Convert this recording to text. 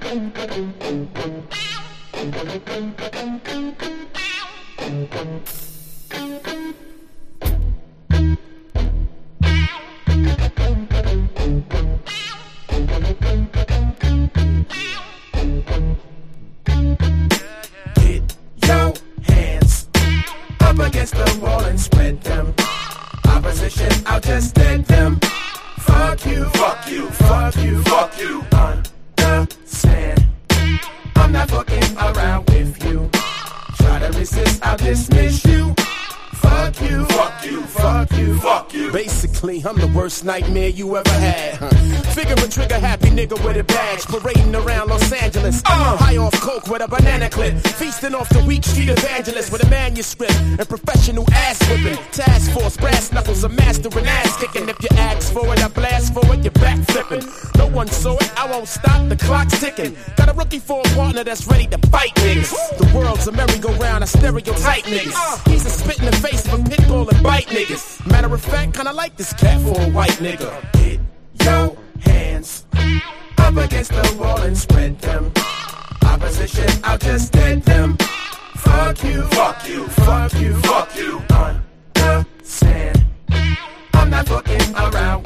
Against the wall and spread them. Opposition, I'll just dead them. Fuck you, fuck you, fuck you, fuck you. Understand? I'm not fucking around with you. Try to resist, I'll dismiss you. Fuck you, fuck you, fuck you, fuck you. Basically, I'm the worst nightmare you ever had. Figure a trigger happy nigga with a badge, parading around Los Angeles. High off coke with a banana clip, feasting off the weak street evangelist with a manuscript and professional ass whipping. Task force, brass knuckles, a master in ass kicking. If you ask for it, I blast for it, you're back flipping. No one saw it, I won't stop, the clock's ticking. Got a rookie for a partner that's ready to fight niggas. The world's a merry-go-round, I stereotype niggas. He's a spit in the face of a pit bull and bite niggas. Matter of fact, kinda like this cat for a white nigga. Get your hands up against the wall and spread them. Opposition, I'll just dead them. Fuck you, fuck you, fuck you, fuck you. Understand? I'm not fucking around